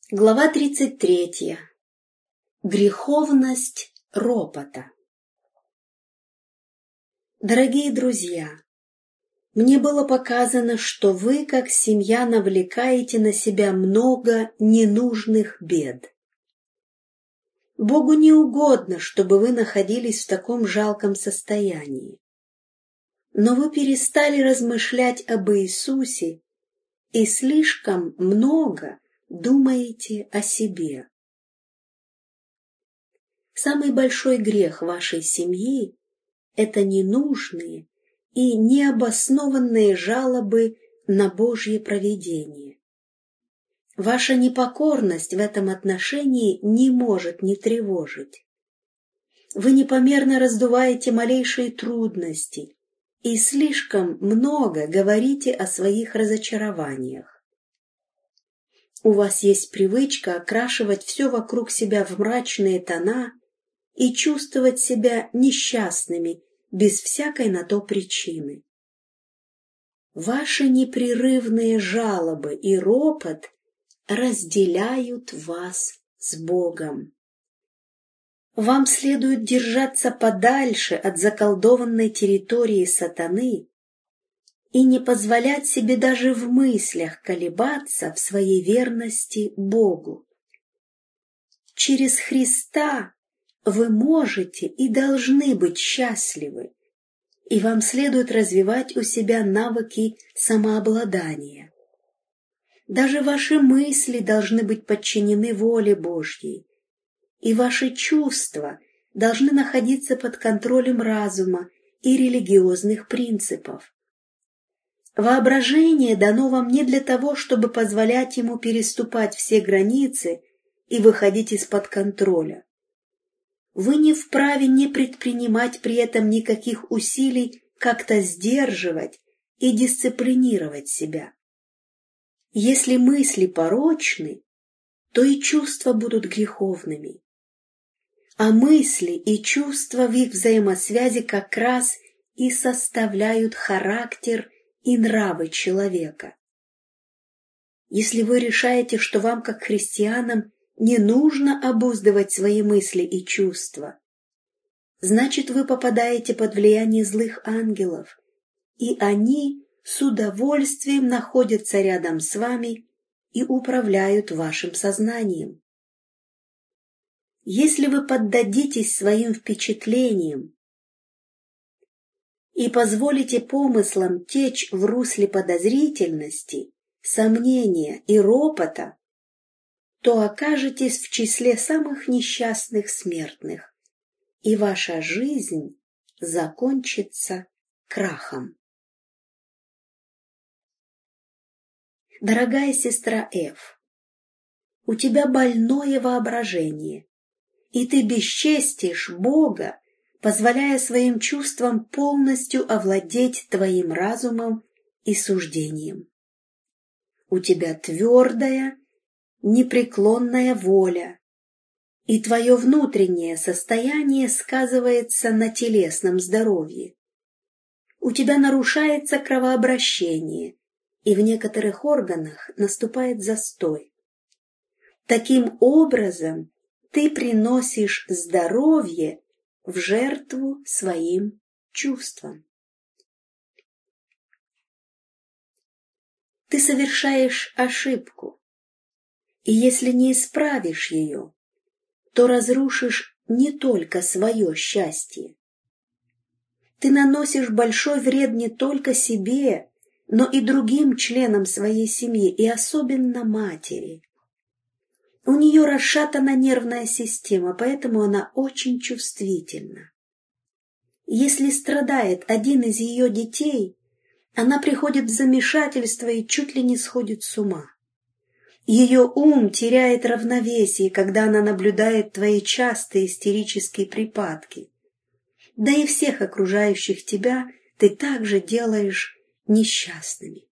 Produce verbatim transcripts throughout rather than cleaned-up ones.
Глава тридцать третья. Греховность ропота. Дорогие друзья, мне было показано, что вы, как семья, навлекаете на себя много ненужных бед. Богу не угодно, чтобы вы находились в таком жалком состоянии. Но вы перестали размышлять об Иисусе и слишком много думаете о себе. Самый большой грех вашей семьи – это ненужные и необоснованные жалобы на Божье провидение. Ваша непокорность в этом отношении не может не тревожить. Вы непомерно раздуваете малейшие трудности и слишком много говорите о своих разочарованиях. У вас есть привычка окрашивать все вокруг себя в мрачные тона и чувствовать себя несчастными без всякой на то причины. Ваши непрерывные жалобы и ропот разделяют вас с Богом. Вам следует держаться подальше от заколдованной территории сатаны и не позволять себе даже в мыслях колебаться в своей верности Богу. Через Христа вы можете и должны быть счастливы, и вам следует развивать у себя навыки самообладания. Даже ваши мысли должны быть подчинены воле Божьей, и ваши чувства должны находиться под контролем разума и религиозных принципов. Воображение дано вам не для того, чтобы позволять ему переступать все границы и выходить из-под контроля. Вы не вправе не предпринимать при этом никаких усилий как-то сдерживать и дисциплинировать себя. Если мысли порочны, то и чувства будут греховными. А мысли и чувства в их взаимосвязи как раз и составляют характер и нравы человека. Если вы решаете, что вам, как христианам, не нужно обуздывать свои мысли и чувства, значит, вы попадаете под влияние злых ангелов, и они с удовольствием находятся рядом с вами и управляют вашим сознанием. Если вы поддадитесь своим впечатлениям и позволите помыслам течь в русле подозрительности, сомнения и ропота, то окажетесь в числе самых несчастных смертных, и ваша жизнь закончится крахом. Дорогая сестра Ф, у тебя больное воображение, и ты бесчестишь Бога, позволяя своим чувствам полностью овладеть твоим разумом и суждением. У тебя твердая, непреклонная воля, и твое внутреннее состояние сказывается на телесном здоровье. У тебя нарушается кровообращение, и в некоторых органах наступает застой. Таким образом, ты приносишь здоровье в жертву своим чувствам. Ты совершаешь ошибку, и если не исправишь ее, то разрушишь не только свое счастье. Ты наносишь большой вред не только себе, но и другим членам своей семьи, и особенно матери. У нее расшатана нервная система, поэтому она очень чувствительна. Если страдает один из ее детей, она приходит в замешательство и чуть ли не сходит с ума. Ее ум теряет равновесие, когда она наблюдает твои частые истерические припадки. Да и всех окружающих тебя ты также делаешь несчастными.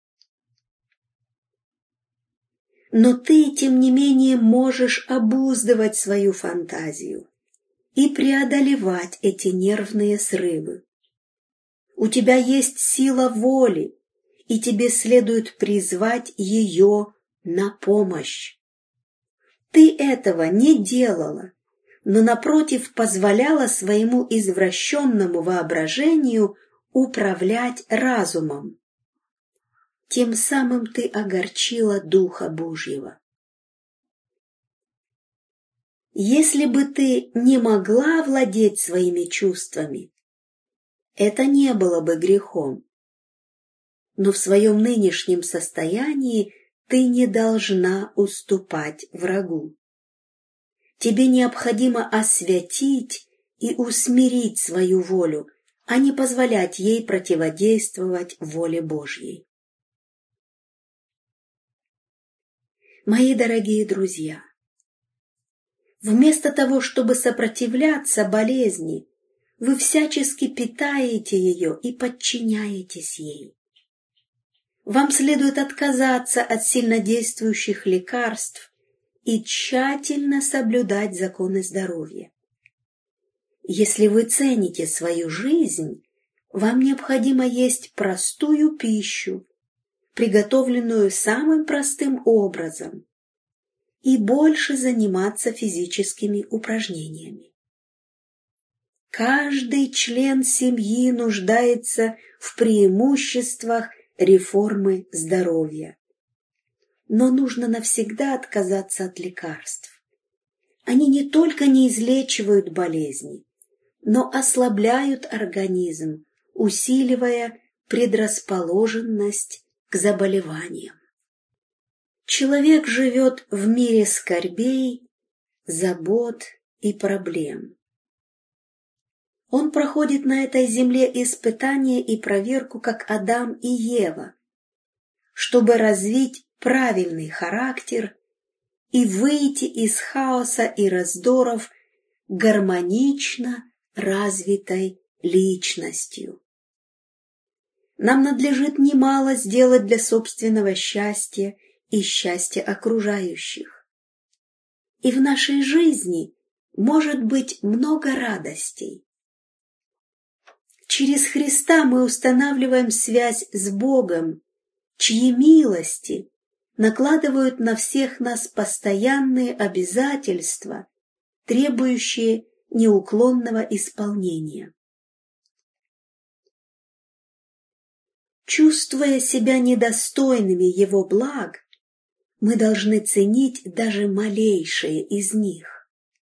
Но ты, тем не менее, можешь обуздывать свою фантазию и преодолевать эти нервные срывы. У тебя есть сила воли, и тебе следует призвать ее на помощь. Ты этого не делала, но, напротив, позволяла своему извращенному воображению управлять разумом. Тем самым ты огорчила Духа Божьего. Если бы ты не могла владеть своими чувствами, это не было бы грехом. Но в своем нынешнем состоянии ты не должна уступать врагу. Тебе необходимо освятить и усмирить свою волю, а не позволять ей противодействовать воле Божьей. Мои дорогие друзья, вместо того, чтобы сопротивляться болезни, вы всячески питаете ее и подчиняетесь ей. Вам следует отказаться от сильнодействующих лекарств и тщательно соблюдать законы здоровья. Если вы цените свою жизнь, вам необходимо есть простую пищу, приготовленную самым простым образом, и больше заниматься физическими упражнениями. Каждый член семьи нуждается в преимуществах реформы здоровья. Но нужно навсегда отказаться от лекарств. Они не только не излечивают болезни, но ослабляют организм, усиливая предрасположенность к заболеваниям. Человек живет в мире скорбей, забот и проблем. Он проходит на этой земле испытания и проверку, как Адам и Ева, чтобы развить правильный характер и выйти из хаоса и раздоров гармонично развитой личностью. Нам надлежит немало сделать для собственного счастья и счастья окружающих. И в нашей жизни может быть много радостей. Через Христа мы устанавливаем связь с Богом, чьи милости накладывают на всех нас постоянные обязательства, требующие неуклонного исполнения. Чувствуя себя недостойными Его благ, мы должны ценить даже малейшие из них.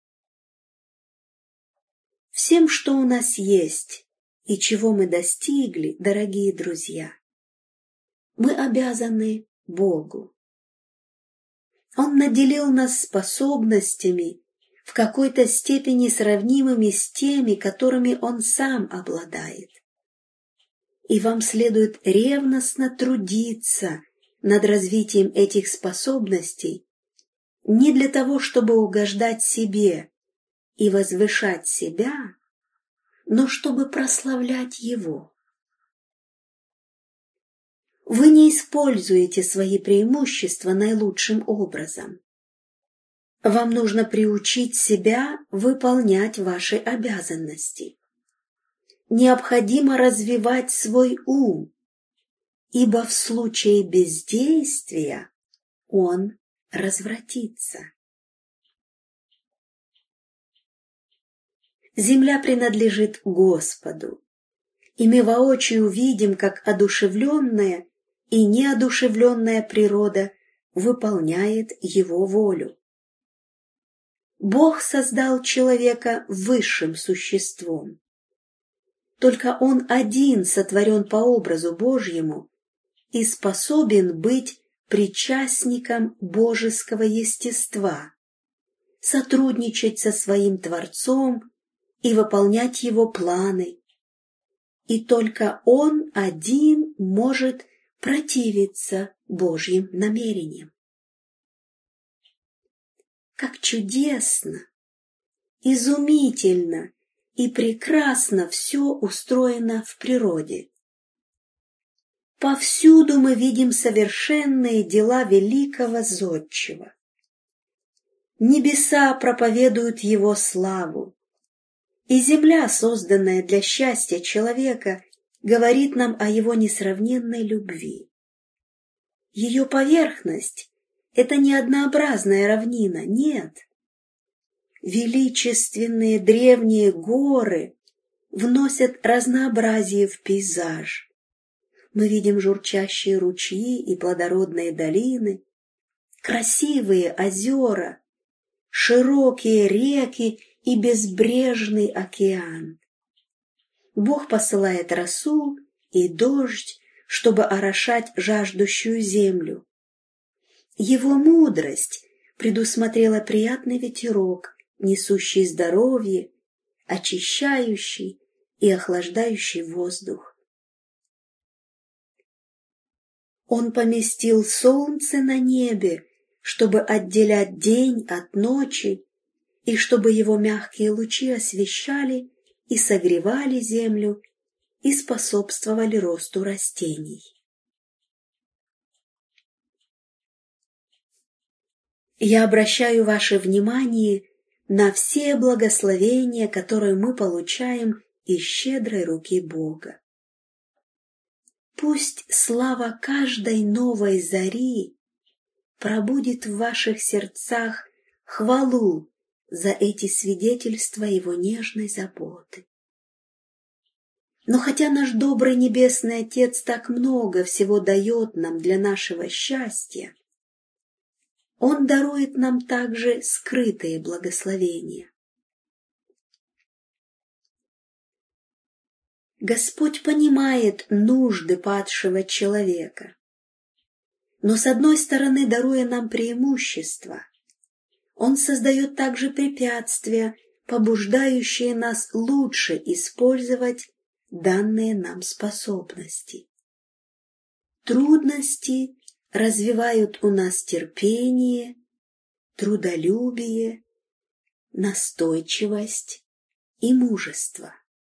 Всем, что у нас есть и чего мы достигли, дорогие друзья, мы обязаны Богу. Он наделил нас способностями, в какой-то степени сравнимыми с теми, которыми Он сам обладает. И вам следует ревностно трудиться над развитием этих способностей не для того, чтобы угождать себе и возвышать себя, но чтобы прославлять Его. Вы не используете свои преимущества наилучшим образом. Вам нужно приучить себя выполнять ваши обязанности. Необходимо развивать свой ум, ибо в случае бездействия он развратится. Земля принадлежит Господу, и мы воочию видим, как одушевленная и неодушевленная природа выполняет Его волю. Бог создал человека высшим существом. Только он один сотворен по образу Божьему и способен быть причастником божеского естества, сотрудничать со своим Творцом и выполнять Его планы. И только он один может противиться Божьим намерениям. Как чудесно, изумительно и прекрасно все устроено в природе. Повсюду мы видим совершенные дела великого Зодчего. Небеса проповедуют Его славу, и земля, созданная для счастья человека, говорит нам о Его несравненной любви. Ее поверхность это не однообразная равнина, нет. Величественные древние горы вносят разнообразие в пейзаж. Мы видим журчащие ручьи и плодородные долины, красивые озера, широкие реки и безбрежный океан. Бог посылает росу и дождь, чтобы орошать жаждущую землю. Его мудрость предусмотрела приятный ветерок, несущий здоровье, очищающий и охлаждающий воздух. Он поместил солнце на небе, чтобы отделять день от ночи, и чтобы его мягкие лучи освещали и согревали землю и способствовали росту растений. Я обращаю ваше внимание на все благословения, которые мы получаем из щедрой руки Бога. Пусть слава каждой новой зари пробудит в ваших сердцах хвалу за эти свидетельства Его нежной заботы. Но хотя наш добрый Небесный Отец так много всего дает нам для нашего счастья, Он дарует нам также скрытые благословения. Господь понимает нужды падшего человека, но с одной стороны, даруя нам преимущества, Он создает также препятствия, побуждающие нас лучше использовать данные нам способности. Трудности развивают у нас терпение, трудолюбие, настойчивость и мужество.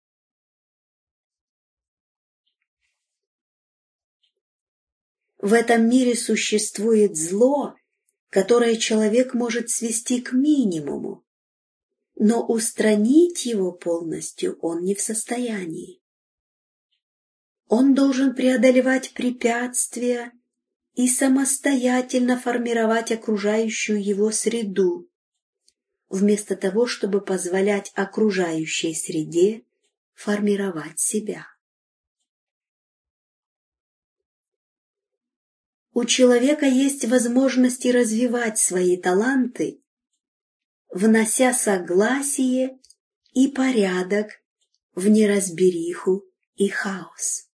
В этом мире существует зло, которое человек может свести к минимуму, но устранить его полностью он не в состоянии. Он должен преодолевать препятствия и самостоятельно формировать окружающую его среду, вместо того, чтобы позволять окружающей среде формировать себя. У человека есть возможности развивать свои таланты, внося согласие и порядок в неразбериху и хаос.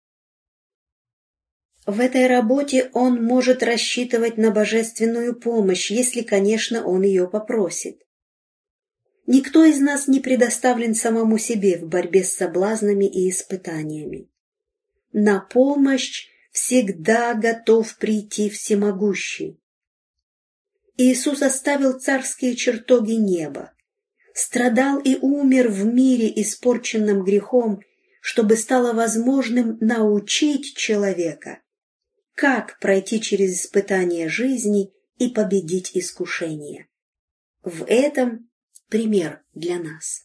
В этой работе он может рассчитывать на божественную помощь, если, конечно, он ее попросит. Никто из нас не предоставлен самому себе в борьбе с соблазнами и испытаниями. На помощь всегда готов прийти всемогущий. Иисус оставил царские чертоги неба, страдал и умер в мире, испорченном грехом, чтобы стало возможным научить человека, как пройти через испытания жизни и победить искушение. В этом пример для нас.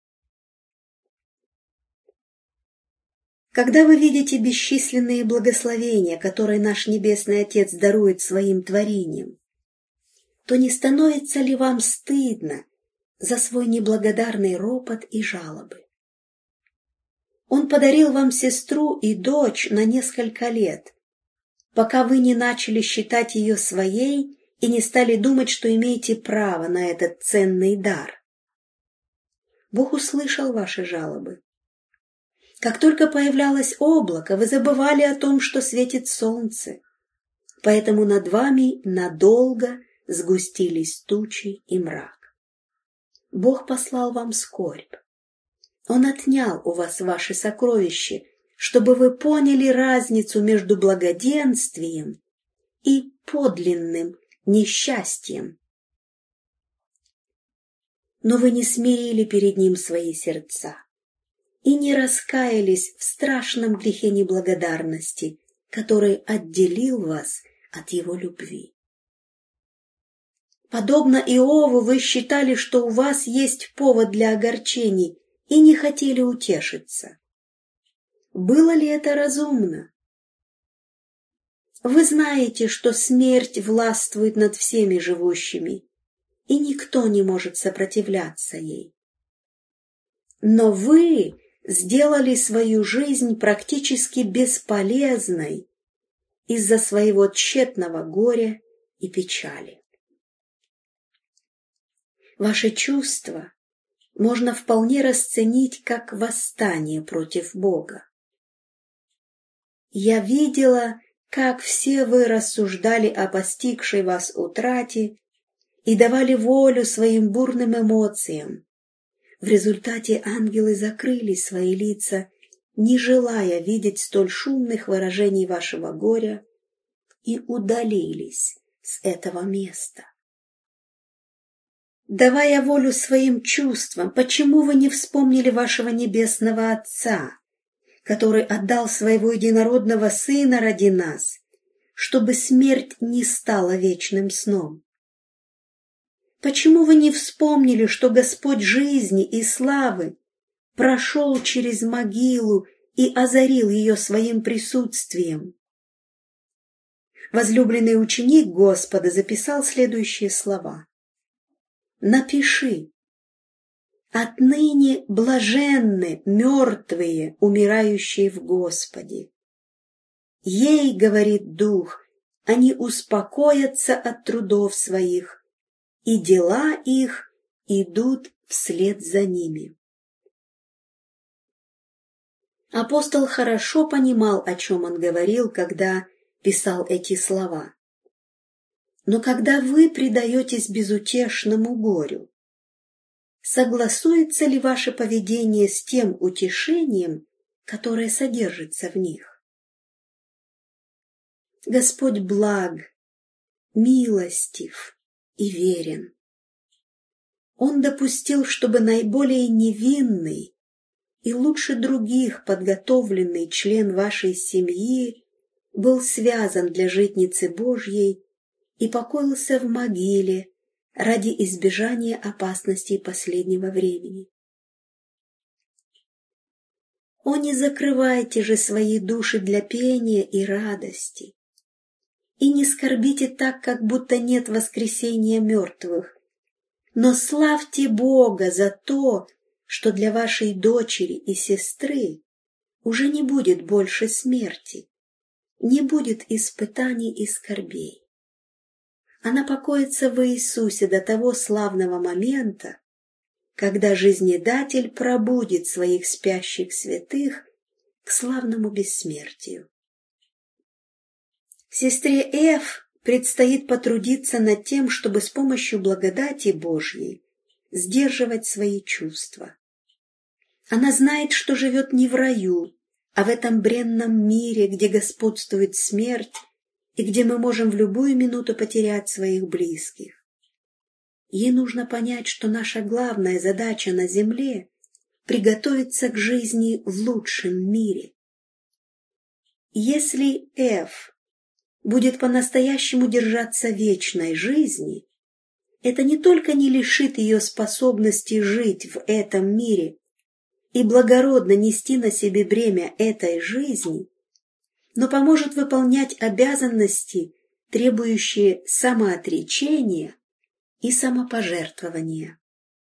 Когда вы видите бесчисленные благословения, которые наш Небесный Отец дарует своим творениям, то не становится ли вам стыдно за свой неблагодарный ропот и жалобы? Он подарил вам сестру и дочь на несколько лет, пока вы не начали считать ее своей и не стали думать, что имеете право на этот ценный дар. Бог услышал ваши жалобы. Как только появлялось облако, вы забывали о том, что светит солнце, поэтому над вами надолго сгустились тучи и мрак. Бог послал вам скорбь. Он отнял у вас ваши сокровища, чтобы вы поняли разницу между благоденствием и подлинным несчастьем. Но вы не смирили перед Ним свои сердца и не раскаялись в страшном грехе неблагодарности, который отделил вас от Его любви. Подобно Иову, вы считали, что у вас есть повод для огорчений, и не хотели утешиться. Было ли это разумно? Вы знаете, что смерть властвует над всеми живущими, и никто не может сопротивляться ей. Но вы сделали свою жизнь практически бесполезной из-за своего тщетного горя и печали. Ваши чувства можно вполне расценить как восстание против Бога. Я видела, как все вы рассуждали о постигшей вас утрате и давали волю своим бурным эмоциям. В результате ангелы закрыли свои лица, не желая видеть столь шумных выражений вашего горя, и удалились с этого места. Давая волю своим чувствам, почему вы не вспомнили вашего Небесного Отца, который отдал своего единородного Сына ради нас, чтобы смерть не стала вечным сном? Почему вы не вспомнили, что Господь жизни и славы прошел через могилу и озарил ее своим присутствием? Возлюбленный ученик Господа записал следующие слова. «Напиши: отныне блаженны мертвые, умирающие в Господе. Ей, говорит Дух, они успокоятся от трудов своих, и дела их идут вслед за ними». Апостол хорошо понимал, о чем он говорил, когда писал эти слова. Но когда вы предаетесь безутешному горю, согласуется ли ваше поведение с тем утешением, которое содержится в них? Господь благ, милостив и верен. Он допустил, чтобы наиболее невинный и лучше других подготовленный член вашей семьи был связан для житницы Божьей и покоился в могиле ради избежания опасностей последнего времени. О, не закрывайте же свои души для пения и радости, и не скорбите так, как будто нет воскресения мертвых, но славьте Бога за то, что для вашей дочери и сестры уже не будет больше смерти, не будет испытаний и скорбей. Она покоится в Иисусе до того славного момента, когда Жизнедатель пробудит своих спящих святых к славному бессмертию. Сестре Эв предстоит потрудиться над тем, чтобы с помощью благодати Божьей сдерживать свои чувства. Она знает, что живет не в раю, а в этом бренном мире, где господствует смерть, и где мы можем в любую минуту потерять своих близких. Ей нужно понять, что наша главная задача на земле — приготовиться к жизни в лучшем мире. Если Эв будет по-настоящему держаться вечной жизни, это не только не лишит ее способности жить в этом мире и благородно нести на себе бремя этой жизни, но поможет выполнять обязанности, требующие самоотречения и самопожертвования.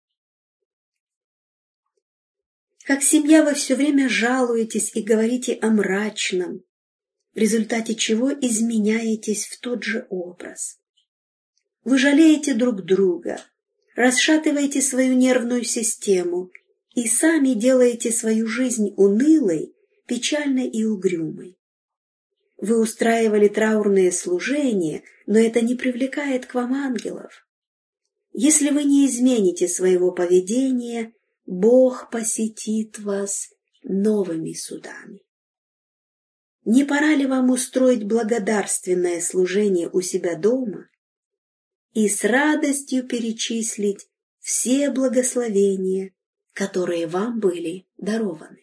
Как семья вы все время жалуетесь и говорите о мрачном, в результате чего изменяетесь в тот же образ. Вы жалеете друг друга, расшатываете свою нервную систему и сами делаете свою жизнь унылой, печальной и угрюмой. Вы устраивали траурные служения, но это не привлекает к вам ангелов. Если вы не измените своего поведения, Бог посетит вас новыми судами. Не пора ли вам устроить благодарственное служение у себя дома и с радостью перечислить все благословения, которые вам были дарованы?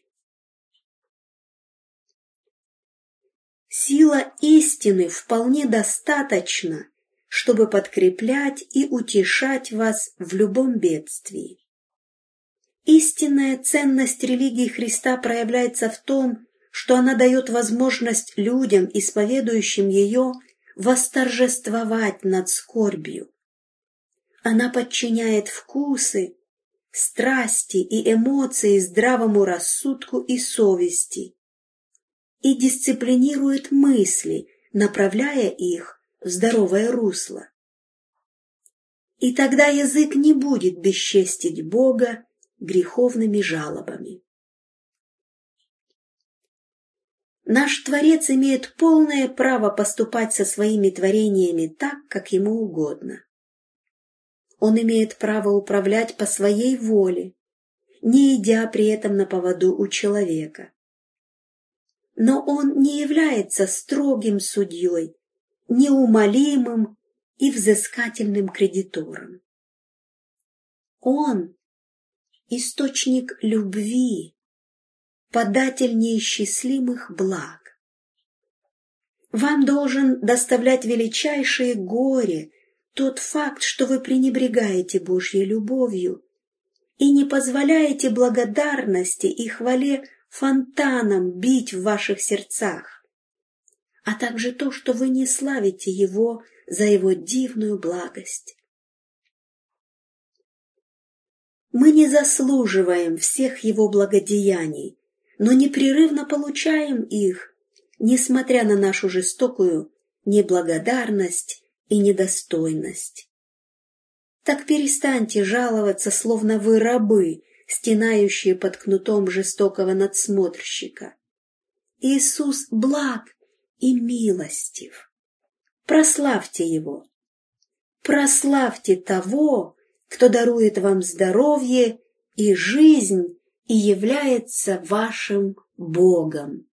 Сила истины вполне достаточна, чтобы подкреплять и утешать вас в любом бедствии. Истинная ценность религии Христа проявляется в том, что она дает возможность людям, исповедующим ее, восторжествовать над скорбью. Она подчиняет вкусы, страсти и эмоции здравому рассудку и совести и дисциплинирует мысли, направляя их в здоровое русло. И тогда язык не будет бесчестить Бога греховными жалобами. Наш Творец имеет полное право поступать со своими творениями так, как ему угодно. Он имеет право управлять по своей воле, не идя при этом на поводу у человека. Но он не является строгим судьей, неумолимым и взыскательным кредитором. Он – источник любви, податель неисчислимых благ. Вам должен доставлять величайшее горе тот факт, что вы пренебрегаете Божьей любовью и не позволяете благодарности и хвале фонтаном бить в ваших сердцах, а также то, что вы не славите Его за Его дивную благость. Мы не заслуживаем всех Его благодеяний, но непрерывно получаем их, несмотря на нашу жестокую неблагодарность и недостойность. Так перестаньте жаловаться, словно вы рабы, стенающие под кнутом жестокого надсмотрщика. Иисус благ и милостив. Прославьте Его. Прославьте того, кто дарует вам здоровье и жизнь и является вашим Богом.